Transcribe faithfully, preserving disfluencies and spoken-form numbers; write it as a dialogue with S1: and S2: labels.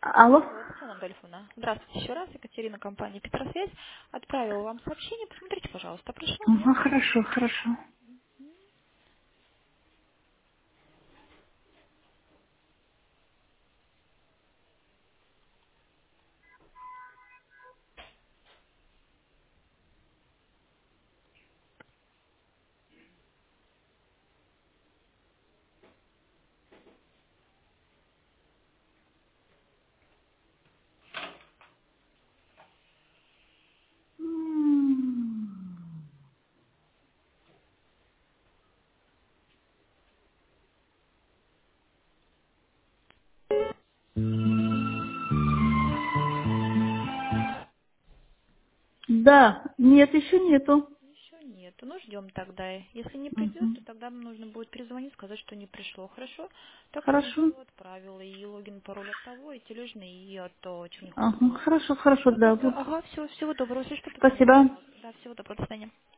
S1: Алло?
S2: Алло, Татьяна Адольфовна. Здравствуйте еще раз. Екатерина, компания Петросвязь. Отправила вам сообщение. Посмотрите, пожалуйста, пришло, нет?
S1: Ага, хорошо, хорошо. М. Да, нет, еще нету.
S2: Еще нет. Ну, ждем тогда. Если не придет,
S1: Мгм.
S2: то тогда нужно будет перезвонить, сказать, что не пришло. Хорошо? Так я вам
S1: Хорошо.
S2: все отправила. И логин, пароль от того, и тележный, и от э, черных
S1: Ага,
S2: коробок.
S1: хорошо, хорошо,
S2: Все
S1: да.
S2: тогда.
S1: Вот.
S2: Ага, все, всего доброго. Если что, позвоните,
S1: Спасибо.
S2: пожалуйста. Да, всего доброго. До свидания.